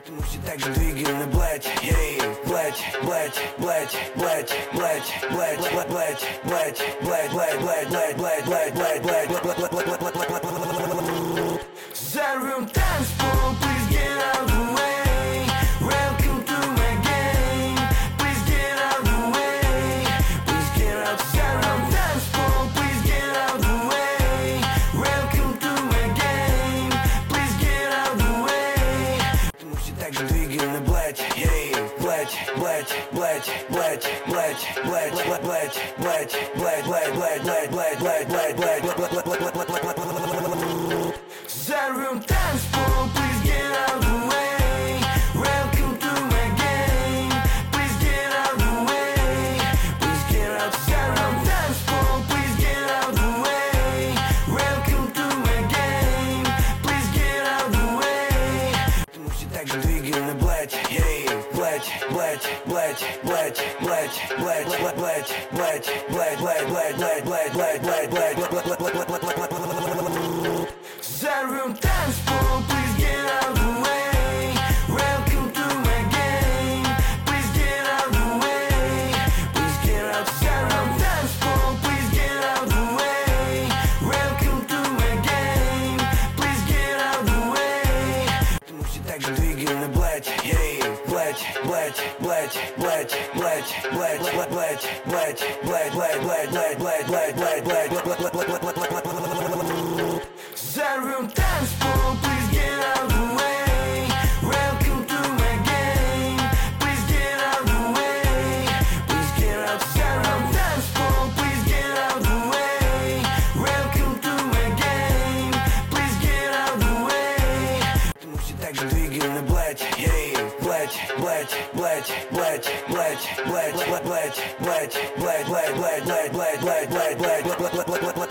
Мы все так же двигаем, блять, ей, блять, блять, блять, блять, блять, блять, блять, блять, блять, блять, блять, блять, блять, блять, блять, блять. Взорвем танцпол, please get out the way. Welcome to my game, please get out the way. Please get out, взорвем танцпол, please get out the way. Welcome to my game, please get out the way. Мы все так же двигаем, блять, ей, блять, блять, блять, блять, блять, блять, блять, блять, блять, блять, блять, блять, блять, блять, блять, блять, блять. Взорвем танцпол, please get out the way. Welcome to my game, please get out the way. Please get out, взорвем танцпол, please get out the way. Welcome to my game, please get out the way. Мы все так же двигаем, блять, ей, блять, блять, блять, блять, блять, блять, блять, блять, блять, блять, блять, блять, блять, блять, блять, блять, блять. Взорвем танцпол, please get out the way. Welcome to my game, please get out the way. Please get out, взорвем танцпол, please get out the way. Welcome to my game, please get out the way. Мы все так же двигаем, блять, ей, блять, блять, блять, блять, блять, блять, блять, блять, блять, блять, блять, блять, блять, блять, блять, блять. Взорвем танцпол, please get out the way. Welcome to my game, please get out the way. Please get out, взорвем танцпол, please get out the way. Welcome to my game, please get out the way. Мы все так же двигаем, блять, ей, блять, блять, блять, блять, блять, блять, блять, блять, блять, блять, блять, блять, блять, блять, блять, блять, блять, блять, блять.